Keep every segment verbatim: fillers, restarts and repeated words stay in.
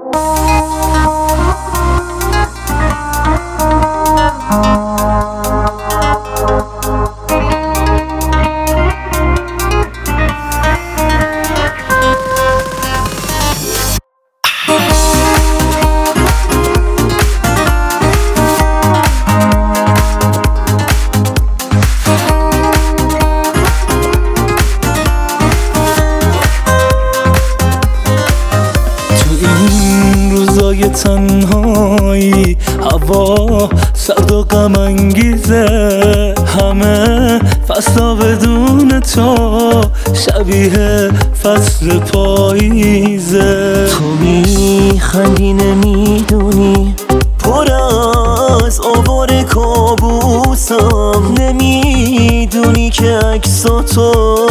روزای تنهایی هوا سرد و غم انگیزه، همه فصلا بدون تو شبیه فصل پاییزه. تو میخندی نمیدونی پر از آوار کابوسم، نمیدونی که عکساتو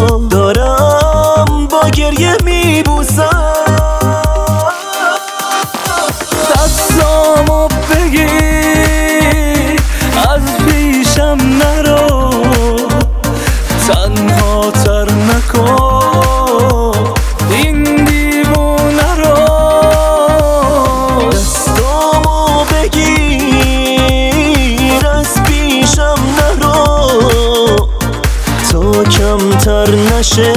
دارم با گریه میبوسم. دستامو بگیر از پیشم نرو، تنها تر نکن این دیوونه رو. دستامو بگیر از پیشم نرو تا کمتر نشه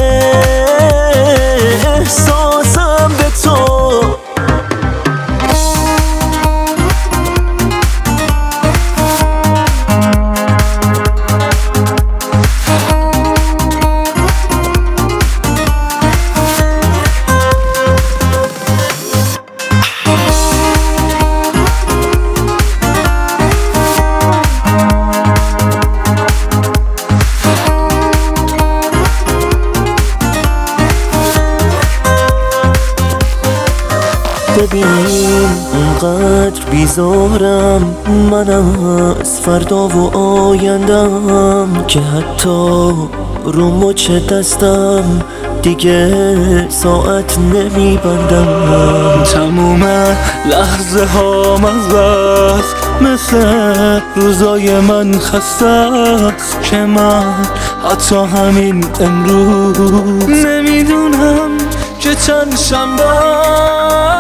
احساسم به تو. ببین اونقدر بیزارم من از فردا و آیندم که حتی رو مچ دستم دیگه ساعت نمیبندم. تموم لحظه ها مزه مثل روزای من خسته است که من حتی همین امروز نمیدونم که چند شنبه